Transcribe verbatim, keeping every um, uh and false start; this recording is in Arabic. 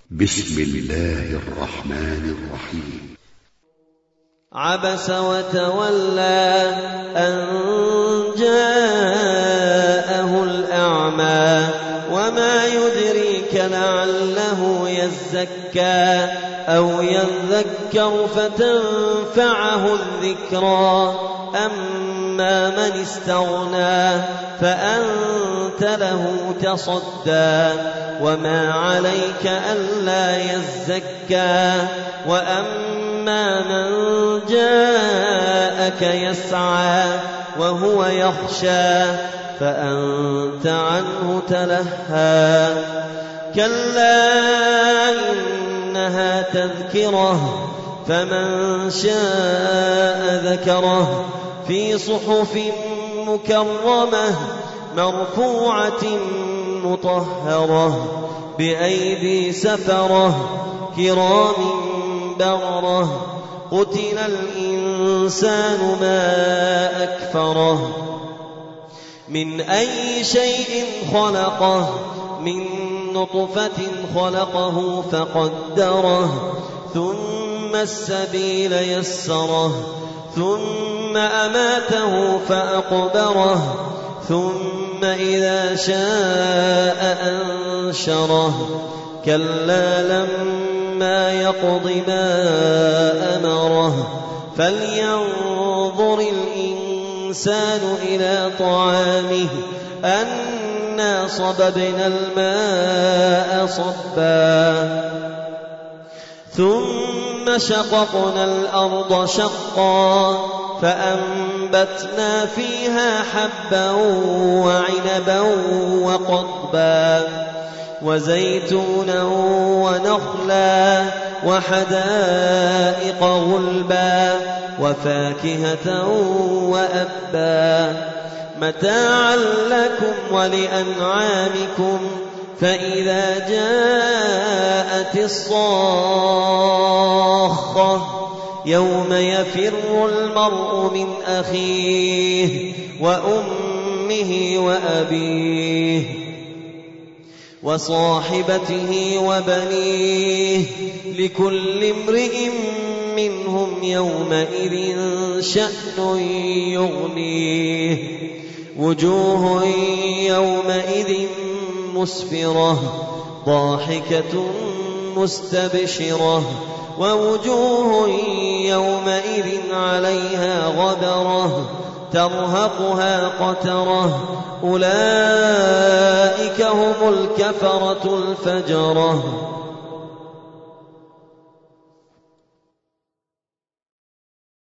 بسم الله الرحمن الرحيم. عبس وتولى أن جاءه الأعمى وما يدريك لعله يزكى أو يذكر فتنفعه الذكرى أما من استغنى فأنت له تصدى وما عليك ألا يزكى وأما من جاءك يسعى وهو يخشى فأنت عنه تلهى كلا إنها تذكرة فمن شاء ذكره في صحف مكرمة مرفوعة مطهرة بأيدي سفرة كرام بررة قتل الإنسان ما أكفره من أي شيء خلقه من نطفة خلقه فقدره ثم السبيل يسره ثم أماته فأقبره ثم إذا شاء أنشره كلا لما يقض ما أمره فلينظر الإنسان إلى طعامه أنا صببنا الماء صبا ثم شققنا الأرض شقا فأنبتنا فيها حبا وعنبا وقضبا وزيتونا ونخلا وحدائق غلبا وفاكهة وأبا متاعا لكم ولأنعامكم فإذا جاءت الصاخة يوم يفر المرء من أخيه وأمه وأبيه وصاحبته وبنيه لكل امرئ منهم يومئذ شأن يغنيه وجوه يومئذ مسفرة ضاحكة مستبشرة ووجوه يومئذ عليها غبرة ترهقها قترة أولئك هم الكفرة الفجرة.